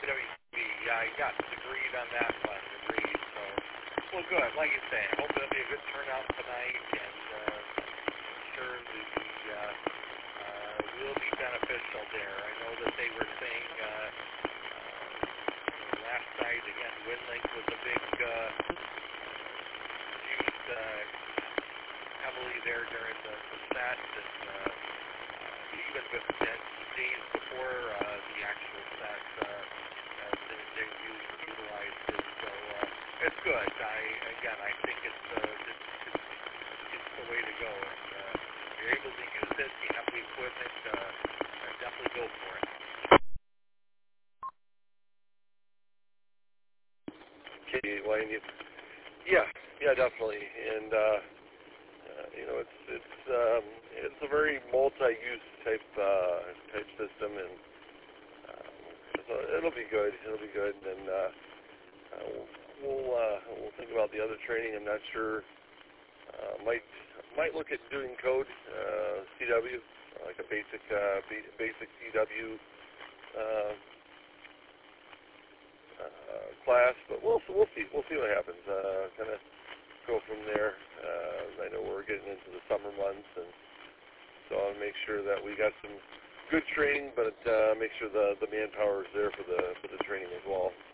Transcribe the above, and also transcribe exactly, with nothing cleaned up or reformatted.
W B, yeah, yes, agreed on that one, agreed. So, well, good. Like you say, I hope it'll be a good turnout tonight, and uh, I'm sure the uh, uh, will be beneficial there. I know that they were saying uh, uh, last night, again, WinLink was a big uh, used uh, heavily there during the, the set, and uh, uh, even with the days before uh, the actual set, uh, uh, they, they used utilized it. So uh, it's good. I again, I think it's uh, it's, it's it's the way to go. And uh, if you're able to use it, you have the equipment, uh, uh, definitely go for it. Okay, Wayne. You, yeah, yeah, definitely. And uh, uh, you know, it's it's um, it's a very multi-use type uh, type system, and um, so it'll be good. It'll be good, and uh, uh, we'll we'll, uh, we'll think about the other training. I'm not sure. Uh, might might look at doing code uh, C W, like a basic uh, b- basic C W uh, uh, class, but we'll we'll see we'll see what happens. Uh, kind of go from there. Uh, I know we're getting into the summer months, and so I'll make sure that we got some good training, but uh, make sure the the manpower is there for the for the training as well.